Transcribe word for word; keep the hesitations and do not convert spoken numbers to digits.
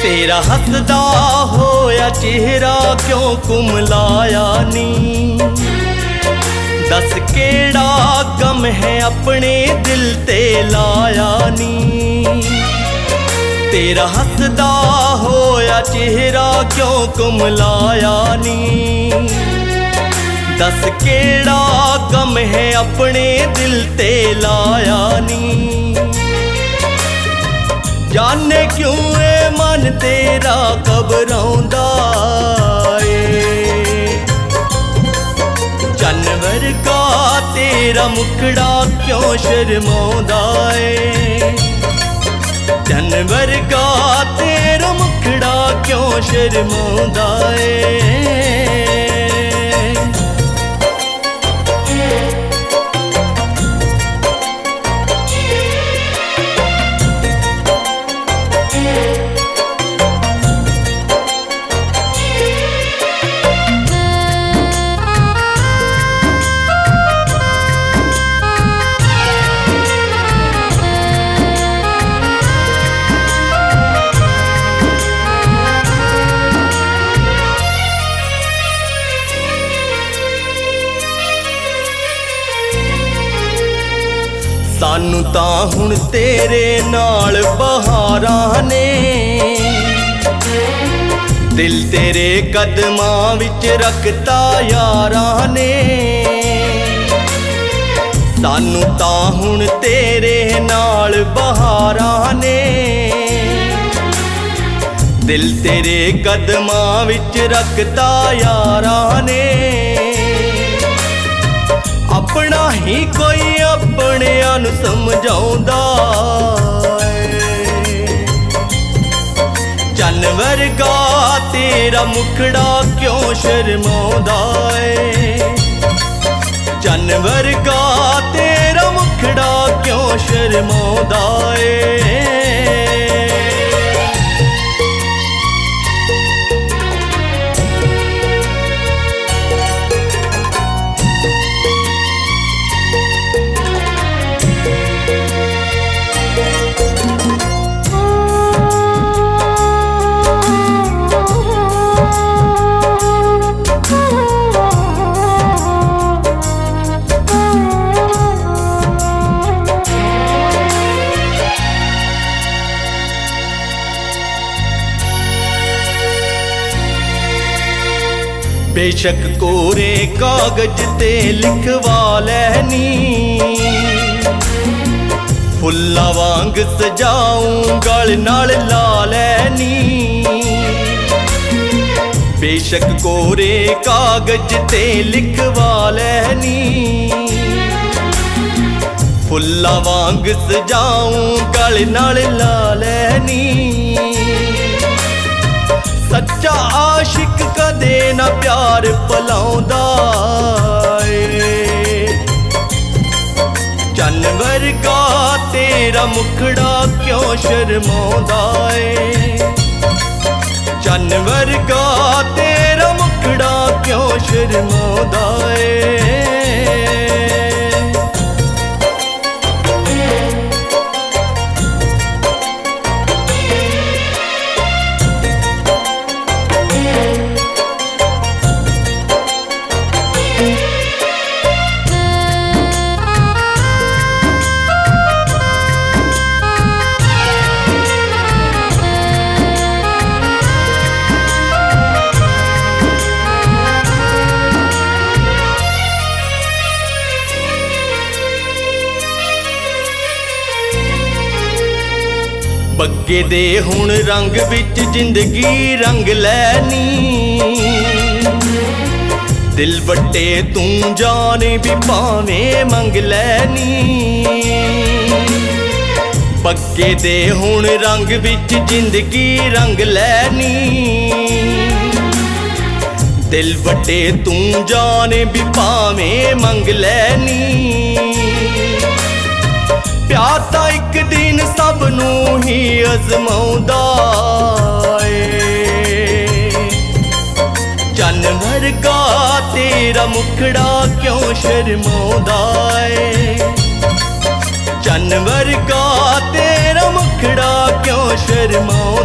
तेरा हसदा होया चेहरा क्यों कुमलाया नी। दस केड़ा गम है अपने दिल ते लाया नी। तेरा हसदा होया चेहरा क्यों कुमलाया नी। दस केड़ा गम है अपने दिल ते लाया नी। जाने क्यों ए मन तेरा घबराउंदा ए। जानवर का तेरा मुखड़ा क्यों शर्माउंदा ए। जानवर का तेरा मुखड़ा क्यों शर्माउंदा ए। सानू तां हुण तेरे नाल बहारां ने। दिल तेरे कदमां विच रखता यारां ने। सानू तां हुण तेरे नाल बहारां ने। दिल तेरे कदमां विच रखता यारां ने। अपना ही कोई अपने अनु समझाउंदा ए। जानवर का तेरा मुखड़ा क्यों शर्माउंदा ए। जानवर का तेरा मुखड़ा क्यों शर्माउंदा ए। बेशक कोरे कागज ते लिखवा लैनी। फुल्ला वांग सजाऊं गल नाल ला लैनी। बेशक कोरे कागज ते लिखवा लैनी। फुल्ला वांग सजाऊं गल नाल ला लैनी। सच्चा आशिक कदे ना प्यार भुलाउंदा ए। जानवर का तेरा मुखड़ा क्यों शर्माउंदा ए। जानवर का तेरा मुखड़ा क्यों शर्माउंदा ए। बग्गे दे हुण रंग विच जिंदगी रंग लैनी। दिल वट्टे तू जाने भी भावें मंग लैनी। बग्गे दे हुण रंग विच जिंदगी रंग लैनी। दिल वट्टे तू जाने भी भावें मंग लैनी। प्यार ता इक दिन सब नू ही अजमाउंदा ए। जानवर का तेरा मुखड़ा क्यों शर्माउंदा ए। जानवर का तेरा मुखड़ा क्यों शर्माउंदा